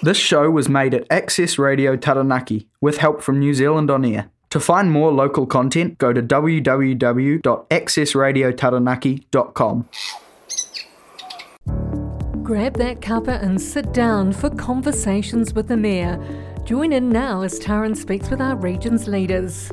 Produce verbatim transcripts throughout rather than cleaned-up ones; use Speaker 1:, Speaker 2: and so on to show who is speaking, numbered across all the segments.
Speaker 1: This show was made at Access Radio Taranaki with help from New Zealand On Air. To find more local content, go to w w w dot access radio taranaki dot com.
Speaker 2: Grab that cuppa and sit down for Conversations with the Mayor. Join in now as Taran speaks with our region's leaders.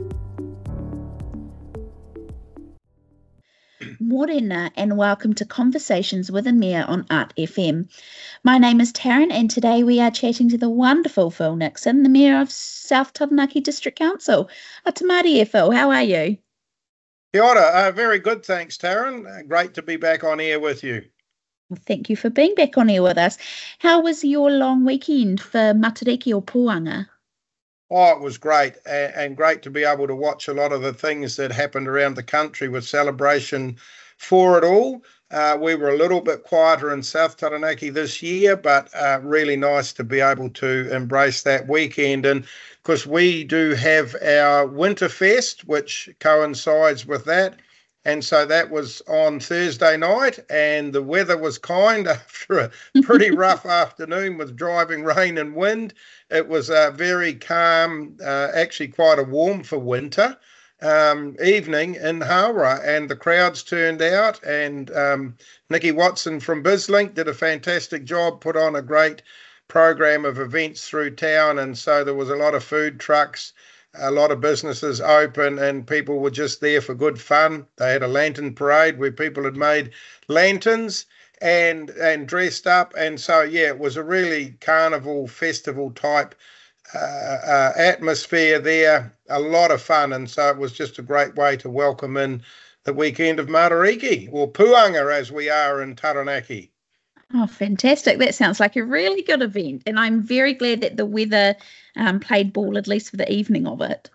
Speaker 3: Morena and welcome to Conversations with a Mayor on Art F M. My name is Taryn and today we are chatting to the wonderful Phil Nixon, the Mayor of South Taranaki District Council. Atamari, Phil, how are you?
Speaker 4: Kia ora, uh, very good, thanks Taryn. Uh, great to be back on air with you.
Speaker 3: Well, thank you for being back on air with us. How was your long weekend for Matariki or Puanga?
Speaker 4: Oh, it was great, and, and great to be able to watch a lot of the things that happened around the country with celebration for it all. Uh, we were a little bit quieter in South Taranaki this year, but uh, really nice to be able to embrace that weekend. And of course, we do have our Winterfest, which coincides with that. And so that was on Thursday night, and the weather was kind after a pretty rough afternoon with driving rain and wind. It was a very calm, uh, actually quite a warm for winter um, evening in Hawera, and the crowds turned out, and um, Nikki Watson from BizLink did a fantastic job, put on a great program of events through town, and so there was a lot of food trucks, a lot of businesses open, and people were just there for good fun. They had a lantern parade where people had made lanterns and and dressed up, and so yeah, it was a really carnival festival type uh, uh, atmosphere there. A lot of fun, and so it was just a great way to welcome in the weekend of Matariki, or Puanga as we are in Taranaki.
Speaker 3: Oh, fantastic. That sounds like a really good event. And I'm very glad that the weather um, played ball, at least for the evening of it.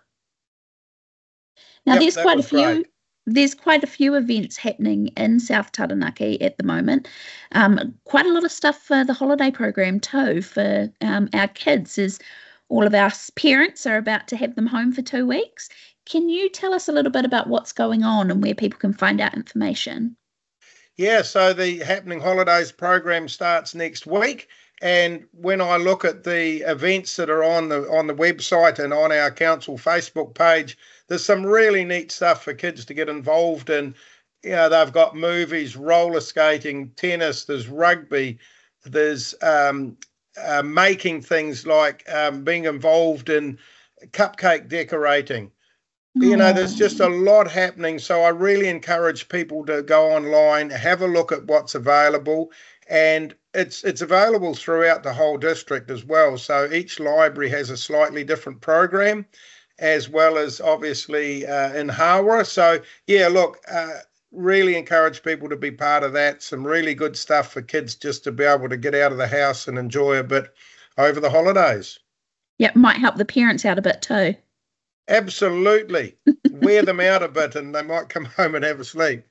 Speaker 3: Now,
Speaker 4: Yep,
Speaker 3: there's
Speaker 4: that
Speaker 3: quite a
Speaker 4: was
Speaker 3: few
Speaker 4: great.
Speaker 3: there's quite a few events happening in South Taranaki at the moment. Um, quite a lot of stuff for the holiday program too for um, our kids, as all of our parents are about to have them home for two weeks. Can you tell us a little bit about what's going on and where people can find out information?
Speaker 4: Yeah, so the Happening Holidays program starts next week, and when I look at the events that are on the on the website and on our council Facebook page, there's some really neat stuff for kids to get involved in. You know, they've got movies, roller skating, tennis, there's rugby, there's um, uh, making things like um, being involved in cupcake decorating. You know, there's just a lot happening. So I really encourage people to go online, have a look at what's available. And it's it's available throughout the whole district as well. So each library has a slightly different program, as well as obviously uh, in Hawera. So, yeah, look, uh, really encourage people to be part of that. Some really good stuff for kids just to be able to get out of the house and enjoy a bit over the holidays.
Speaker 3: Yeah, might help the parents out a bit too.
Speaker 4: Absolutely. Wear them out a bit and they might come home and have a sleep.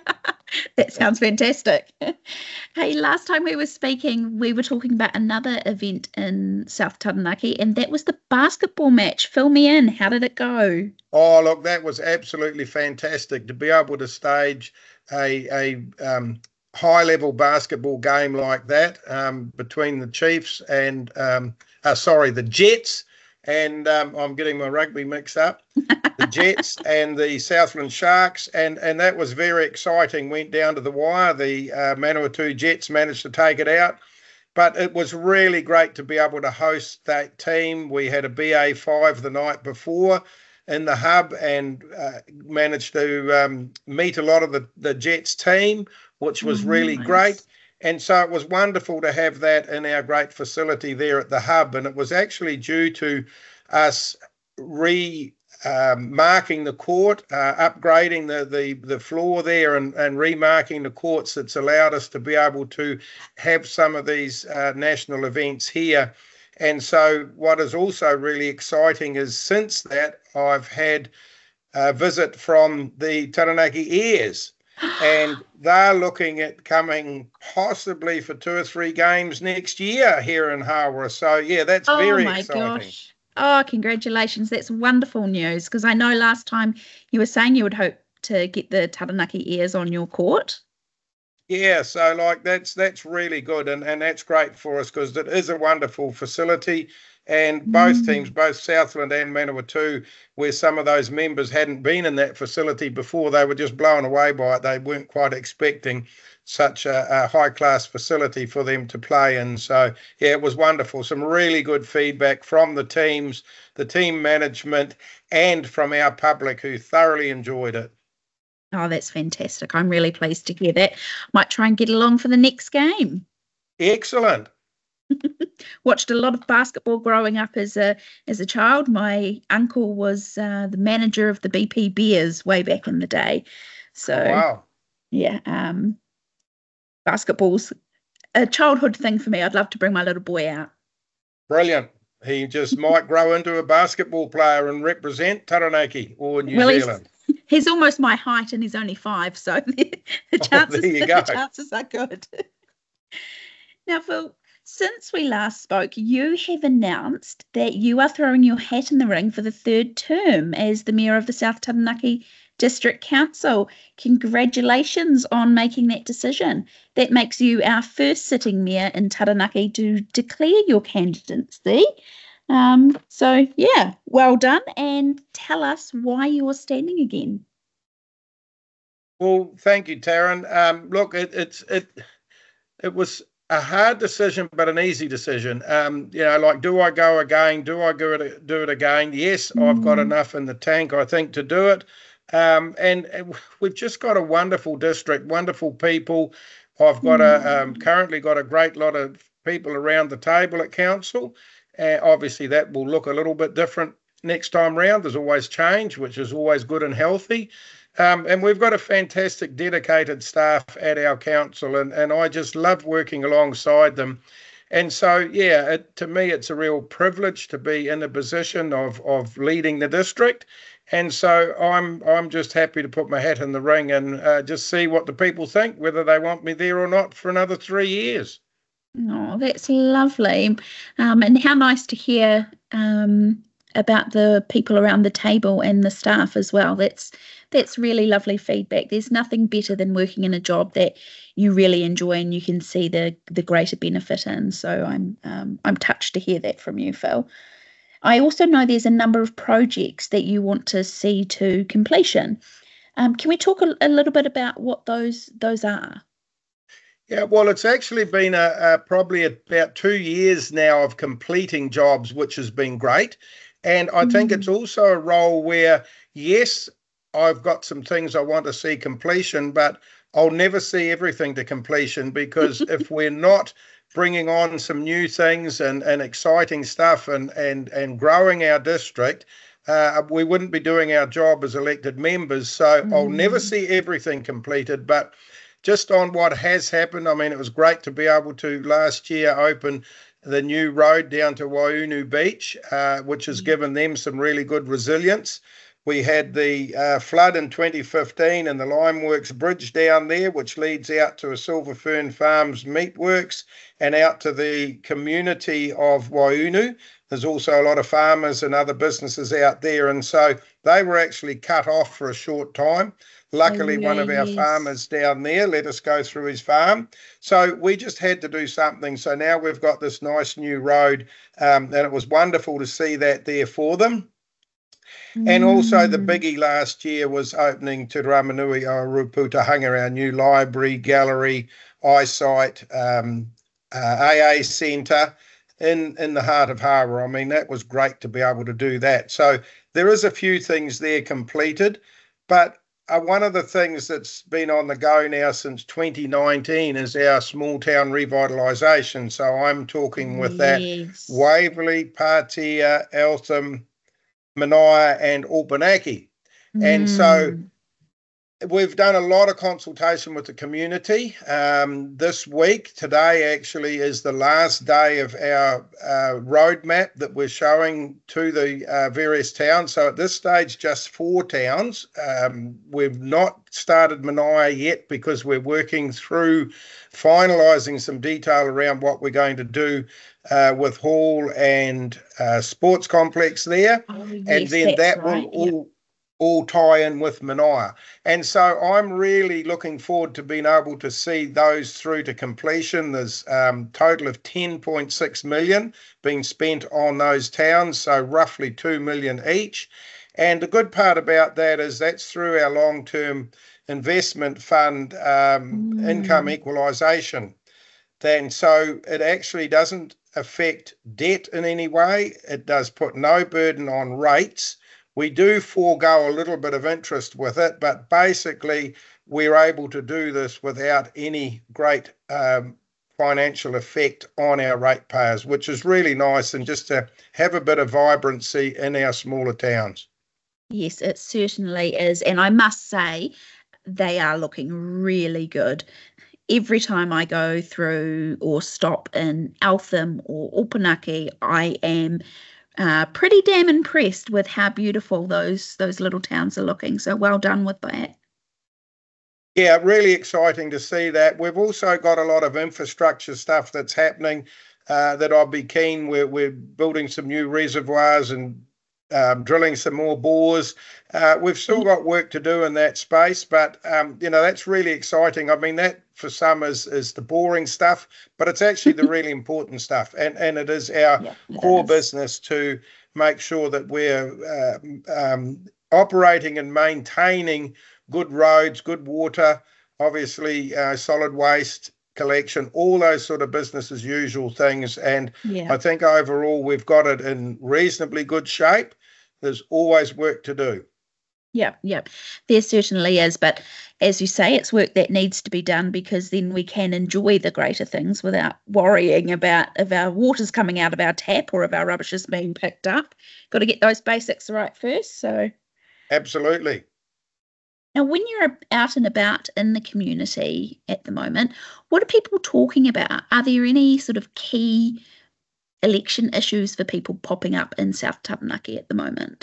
Speaker 3: That sounds fantastic. Hey, last time we were speaking, we were talking about another event in South Taranaki, and that was the basketball match. Fill me in. How did it go?
Speaker 4: Oh, look, that was absolutely fantastic to be able to stage a, a um, high-level basketball game like that um, between the Chiefs and, um, uh, sorry, the Jets. And um, I'm getting my rugby mixed up, the Jets and the Southland Sharks, and, and that was very exciting. Went down to the wire. The uh, Manawatu Jets managed to take it out, but it was really great to be able to host that team. We had a B A five the night before in the hub and uh, managed to um, meet a lot of the, the Jets team, which was
Speaker 3: Oh,
Speaker 4: really
Speaker 3: nice.
Speaker 4: great. And so it was wonderful to have that in our great facility there at the hub. And it was actually due to us re um, marking the court, uh, upgrading the, the, the floor there and, and remarking the courts that's allowed us to be able to have some of these uh, national events here. And so what is also really exciting is since that I've had a visit from the Taranaki Airs. And they're looking at coming possibly for two or three games next year here in Hawera. So, yeah, that's
Speaker 3: Oh
Speaker 4: very
Speaker 3: my
Speaker 4: exciting.
Speaker 3: gosh. Oh, congratulations. That's wonderful news, because I know last time you were saying you would hope to get the Taranaki Airs on your court.
Speaker 4: Yeah, so like that's that's really good, and, and that's great for us because it is a wonderful facility. And both teams,
Speaker 3: Mm.
Speaker 4: both Southland and Manawatu, where some of those members hadn't been in that facility before, they were just blown away by it. They weren't quite expecting such a, a high class facility for them to play in. So yeah, it was wonderful. Some really good feedback from the teams, the team management, and from our public who thoroughly enjoyed it.
Speaker 3: Oh, that's fantastic. I'm really pleased to hear that. Might try and get along for the next game.
Speaker 4: Excellent.
Speaker 3: Watched a lot of basketball growing up as a as a child. My uncle was uh, the manager of the B P Bears way back in the day. So,
Speaker 4: Oh, wow.
Speaker 3: yeah, um, basketball's a childhood thing for me. I'd love to bring my little boy out.
Speaker 4: Brilliant. He just might grow into a basketball player and represent Taranaki or New
Speaker 3: Well, he's,
Speaker 4: Zealand.
Speaker 3: he's almost my height and he's only five, so the, the chances
Speaker 4: there you
Speaker 3: the
Speaker 4: go.
Speaker 3: chances are good. Now, Phil, since we last spoke, you have announced that you are throwing your hat in the ring for the third term as the Mayor of the South Taranaki District Council. Congratulations on making that decision. That makes you our first sitting mayor in Taranaki to declare your candidacy. Um, so, yeah, well done. And tell us why you're standing again.
Speaker 4: Well, thank you, Taryn. Um, look, it, it's it it was a hard decision, but an easy decision. Um, you know, like, do I go again? Do I do it do it again? Yes, mm. I've got enough in the tank, I think, to do it. Um, and, and we've just got a wonderful district, wonderful people. I've got mm. a um, currently got a great lot of people around the table at council. Uh, obviously, that will look a little bit different next time round. There's always change, which is always good and healthy. Um, and we've got a fantastic, dedicated staff at our council, and, and I just love working alongside them. And so, yeah, it, to me, it's a real privilege to be in a position of of leading the district. And so I'm I'm just happy to put my hat in the ring and uh, just see what the people think, whether they want me there or not for another three years.
Speaker 3: Oh, that's lovely. Um, and how nice to hear um, about the people around the table and the staff as well. That's that's really lovely feedback. There's nothing better than working in a job that you really enjoy and you can see the the greater benefit in. So I'm um, I'm touched to hear that from you, Phil. I also know there's a number of projects that you want to see to completion. Um, can we talk a, a little bit about what those those are?
Speaker 4: Yeah, well, it's actually been a, a probably about two years now of completing jobs, which has been great. And I mm. think it's also a role where, yes, I've got some things I want to see completion, but I'll never see everything to completion because if we're not bringing on some new things and, and exciting stuff and, and, and growing our district, uh, we wouldn't be doing our job as elected members. So mm. I'll never see everything completed, but just on what has happened, I mean, it was great to be able to last year open the new road down to Waiunu Beach, uh, which has given them some really good resilience. We had the uh, flood in twenty fifteen and the Limeworks Bridge down there, which leads out to a Silver Fern Farms meatworks and out to the community of Waiunu. There's also a lot of farmers and other businesses out there, and so they were actually cut off for a short time. Luckily, oh, yeah, one of our yes. farmers down there let us go through his farm. So we just had to do something. So now we've got this nice new road, um, and it was wonderful to see that there for them. Mm. And also the biggie last year was opening Te Ramanui o Ruputahanga, our new library, gallery, eyesight, um, uh, A A centre in, in the heart of Harbour. I mean, that was great to be able to do that. So there is a few things there completed, but Uh, one of the things that's been on the go now since twenty nineteen is our small town revitalisation. So I'm talking with yes. that Waverley, Patea, Eltham, Manaia and Opunake. Mm. And so we've done a lot of consultation with the community. Um, this week, today actually is the last day of our uh, roadmap that we're showing to the uh, various towns. So at this stage, just four towns. Um, we've not started Manaia yet because we're working through finalising some detail around what we're going to do uh, with hall and uh, sports complex there.
Speaker 3: Oh, yes,
Speaker 4: and then that
Speaker 3: right.
Speaker 4: will all... Yep. all tie in with Manaia. And so I'm really looking forward to being able to see those through to completion. There's a um, total of ten point six million being spent on those towns, so roughly two million each. And the good part about that is that's through our long-term investment fund um, mm. income equalisation. And so it actually doesn't affect debt in any way. It does put no burden on rates. We do forego a little bit of interest with it, but basically we're able to do this without any great um, financial effect on our ratepayers, which is really nice, and just to have a bit of vibrancy in our smaller towns.
Speaker 3: Yes, it certainly is. And I must say, they are looking really good. Every time I go through or stop in Eltham or Opunake, I am uh, pretty damn impressed with how beautiful those those little towns are looking. So well done with that.
Speaker 4: Yeah, really exciting to see that. We've also got a lot of infrastructure stuff that's happening uh, that I'll be keen. We're, we're building some new reservoirs and Um, drilling some more bores. Uh, we've still got work to do in that space, but um, you know, that's really exciting. I mean, that for some is is the boring stuff, but it's actually the really important stuff, and and it is our yeah, it core is. business to make sure that we're uh, um, operating and maintaining good roads, good water, obviously uh, solid waste collection, all those sort of business as usual things. And yeah. I think overall we've got it in reasonably good shape. There's always work to do.
Speaker 3: Yeah, yeah, there certainly is. But as you say, it's work that needs to be done, because then we can enjoy the greater things without worrying about if our water's coming out of our tap or if our rubbish is being picked up. Got to get those basics right first. So
Speaker 4: absolutely.
Speaker 3: Now, when you're out and about in the community at the moment, what are people talking about? Are there any sort of key election issues for people popping up in South Taranaki at the moment?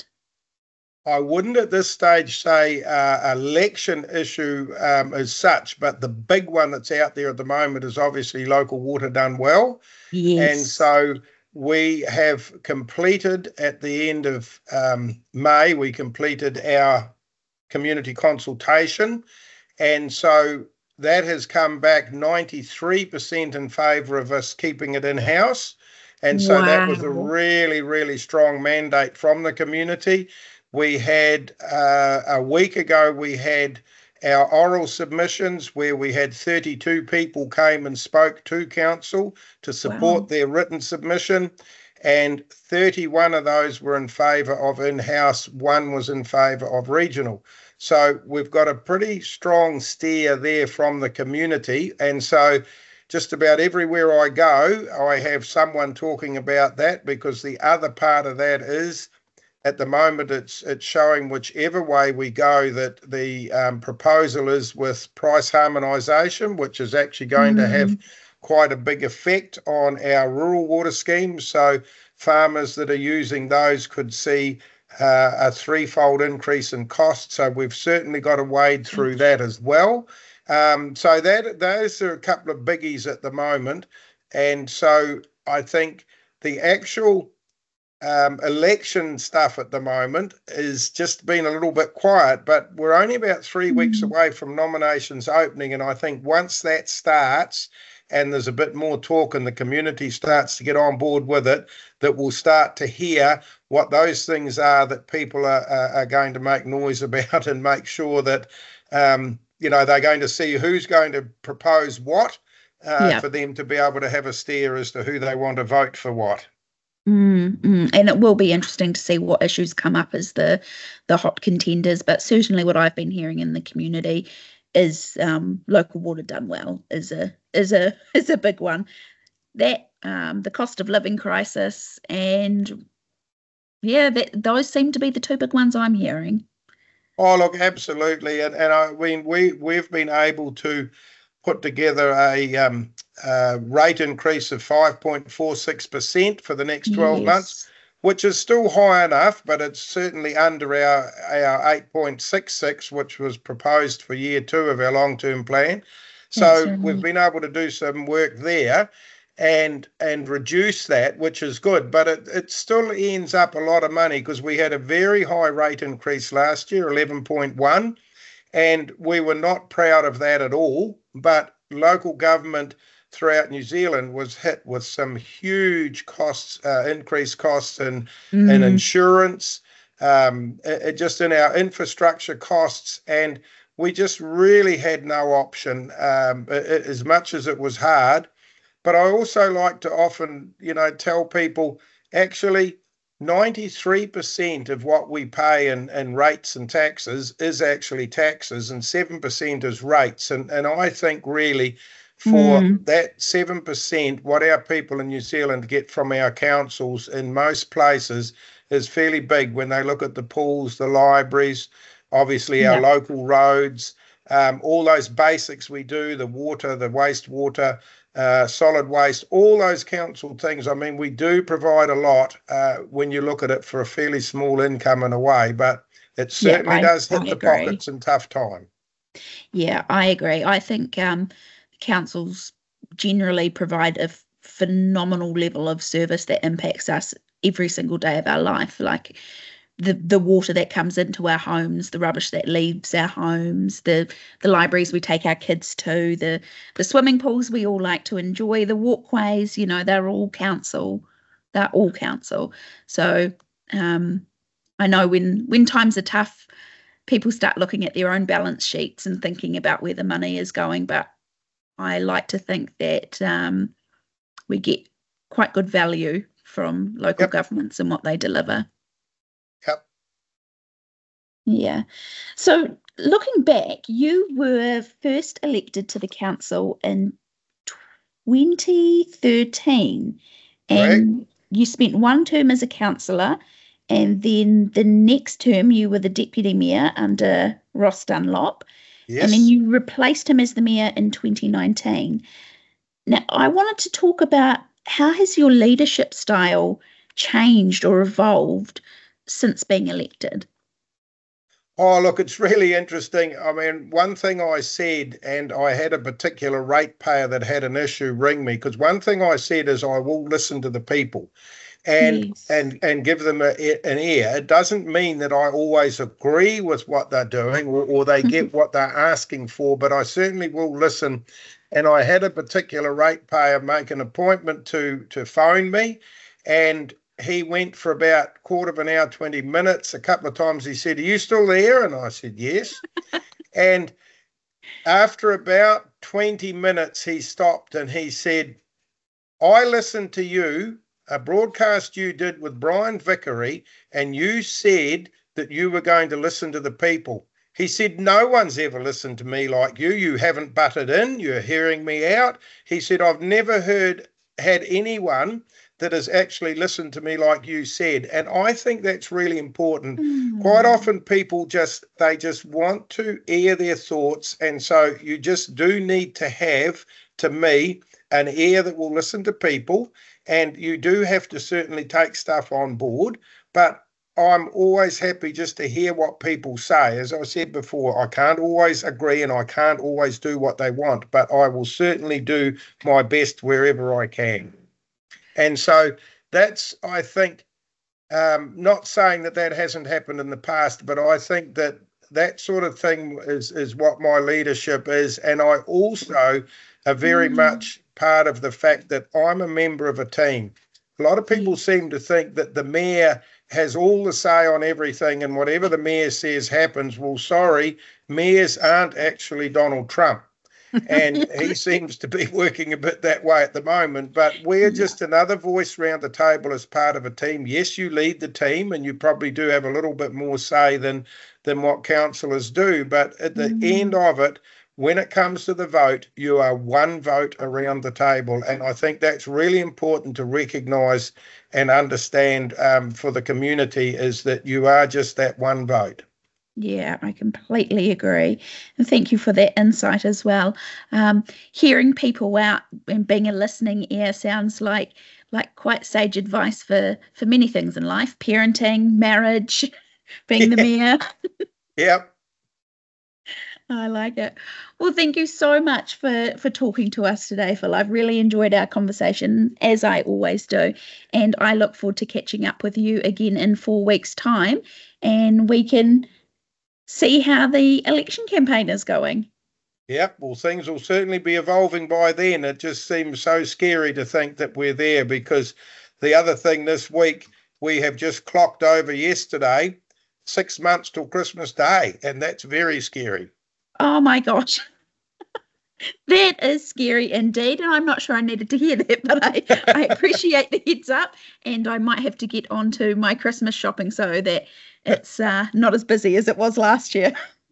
Speaker 4: I wouldn't at this stage say uh, election issue um, as such, but the big one that's out there at the moment is obviously local water done well.
Speaker 3: Yes.
Speaker 4: And so we have completed at the end of um, May, we completed our community consultation, and so that has come back ninety-three percent in favour of us keeping it in-house, and so wow. that was a really, really strong mandate from the community. We had, uh, a week ago, we had our oral submissions where we had thirty-two people came and spoke to council to support wow. their written submission, and thirty-one of those were in favour of in-house, one was in favour of regional. So we've got a pretty strong steer there from the community, and so just about everywhere I go, I have someone talking about that, because the other part of that is, at the moment, it's it's showing whichever way we go that the um, proposal is with price harmonisation, which is actually going mm-hmm. to have quite a big effect on our rural water schemes. So farmers that are using those could see uh, a threefold increase in cost. So we've certainly got to wade through that as well. Um, so that those are a couple of biggies at the moment. And so I think the actual um, election stuff at the moment is just been a little bit quiet, but we're only about three mm-hmm. weeks away from nominations opening. And I think once that starts and there's a bit more talk and the community starts to get on board with it, that we'll start to hear what those things are that people are, are, are going to make noise about, and make sure that, um, you know, they're going to see who's going to propose what uh, yeah. for them to be able to have a steer as to who they want to vote for what.
Speaker 3: Mm, mm. And it will be interesting to see what issues come up as the the hot contenders. But certainly what I've been hearing in the community is um, local water done well is a is a is a big one. That um, the cost of living crisis, and yeah, that those seem to be the two big ones I'm hearing.
Speaker 4: Oh, look, absolutely, and and I mean we we've been able to put together a um, uh, rate increase of five point four six percent for the next twelve yes. months, which is still high enough, but it's certainly under our, our eight point six six, which was proposed for year two of our long-term plan. So we've been able to do some work there. and and reduce that, which is good. But it, it still ends up a lot of money because we had a very high rate increase last year, eleven point one, and we were not proud of that at all. But local government throughout New Zealand was hit with some huge costs, uh, increased costs in, mm. in insurance, um, it, just in our infrastructure costs, and we just really had no option, um, it, as much as it was hard. But I also like to often, you know, tell people, actually, ninety-three percent of what we pay in, in rates and taxes is actually taxes, and seven percent is rates. And, and I think really for mm. that seven percent, what our people in New Zealand get from our councils in most places is fairly big when they look at the pools, the libraries, obviously our yeah. local roads, um, all those basics we do, the water, the wastewater, uh, solid waste, all those council things. I mean, we do provide a lot uh, when you look at it for a fairly small income in a way, but it certainly yeah, I, does hit I the agree. pockets in tough time.
Speaker 3: Yeah, I agree. I think um, councils generally provide a f- phenomenal level of service that impacts us every single day of our life, like the the water that comes into our homes, the rubbish that leaves our homes, the the libraries we take our kids to, the the swimming pools we all like to enjoy, the walkways, you know, they're all council, they're all council. So um, I know when when times are tough, people start looking at their own balance sheets and thinking about where the money is going, but I like to think that um, we get quite good value from local yep. governments and what they deliver.
Speaker 4: Yep.
Speaker 3: Yeah. So looking back, you were first elected to the council in twenty thirteen, and right. you spent one term as a councillor, and then the next term you were the deputy mayor under Ross Dunlop. Yes. And then you replaced him as the mayor in twenty nineteen. Now, I wanted to talk about how has your leadership style changed or evolved since being elected?
Speaker 4: Oh, look, it's really interesting. I mean, one thing I said, and I had a particular ratepayer that had an issue ring me, because one thing I said is I will listen to the people and yes. and and give them a, an ear. It doesn't mean that I always agree with what they're doing or, or they get what they're asking for, but I certainly will listen. And I had a particular ratepayer make an appointment to to phone me, and he went for about quarter of an hour, twenty minutes. A couple of times he said, "Are you still there?" And I said, "Yes." And after about twenty minutes, he stopped and he said, "I listened to you, a broadcast you did with Brian Vickery, and you said that you were going to listen to the people." He said, "No one's ever listened to me like you. You haven't butted in. You're hearing me out." He said, "I've never heard, had anyone that has actually listened to me like you said." And I think that's really important. Mm. Quite often people just, they just want to air their thoughts. And so you just do need to have, to me, an ear that will listen to people. And you do have to certainly take stuff on board. But I'm always happy just to hear what people say. As I said before, I can't always agree and I can't always do what they want, but I will certainly do my best wherever I can. And so that's, I think, um, not saying that that hasn't happened in the past, but I think that that sort of thing is, is what my leadership is. And I also are very mm-hmm. much part of the fact that I'm a member of a team. A lot of people seem to think that the mayor has all the say on everything and whatever the mayor says happens. Well, sorry, mayors aren't actually Donald Trump. And he seems to be working a bit that way at the moment. But we're just another voice around the table as part of a team. Yes, you lead the team and you probably do have a little bit more say than, than what councillors do. But at the mm. end of it, when it comes to the vote, you are one vote around the table. And I think that's really important to recognise and understand um, for the community, is that you are just that one vote.
Speaker 3: Yeah, I completely agree. And thank you for that insight as well. Um, hearing people out and being a listening ear sounds like like quite sage advice for, for many things in life: parenting, marriage, being the mayor.
Speaker 4: Yep.
Speaker 3: I like it. Well, thank you so much for, for talking to us today, Phil. I've really enjoyed our conversation, as I always do. And I look forward to catching up with you again in four weeks' time. And we can see how the election campaign is going.
Speaker 4: Yep, well, things will certainly be evolving by then. It just seems so scary to think that we're there, because the other thing this week, we have just clocked over yesterday, six months till Christmas Day, and that's very scary.
Speaker 3: Oh my gosh. That is scary indeed, and I'm not sure I needed to hear that, but I, I appreciate the heads up, and I might have to get onto my Christmas shopping so that it's uh, not as busy as it was last year.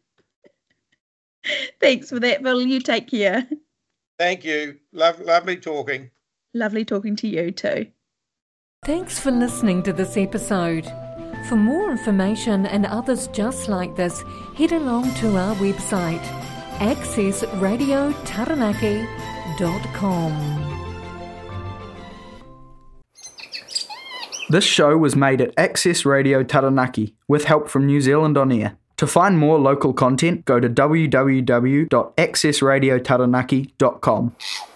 Speaker 3: Thanks for that, Phil. You take care.
Speaker 4: Thank you. Love, lovely talking.
Speaker 3: Lovely talking to you too.
Speaker 2: Thanks for listening to this episode. For more information and others just like this, head along to our website, access radio taranaki dot com.
Speaker 1: This show was made at Access Radio Taranaki with help from New Zealand On Air. To find more local content, go to w w w dot access radio taranaki dot com.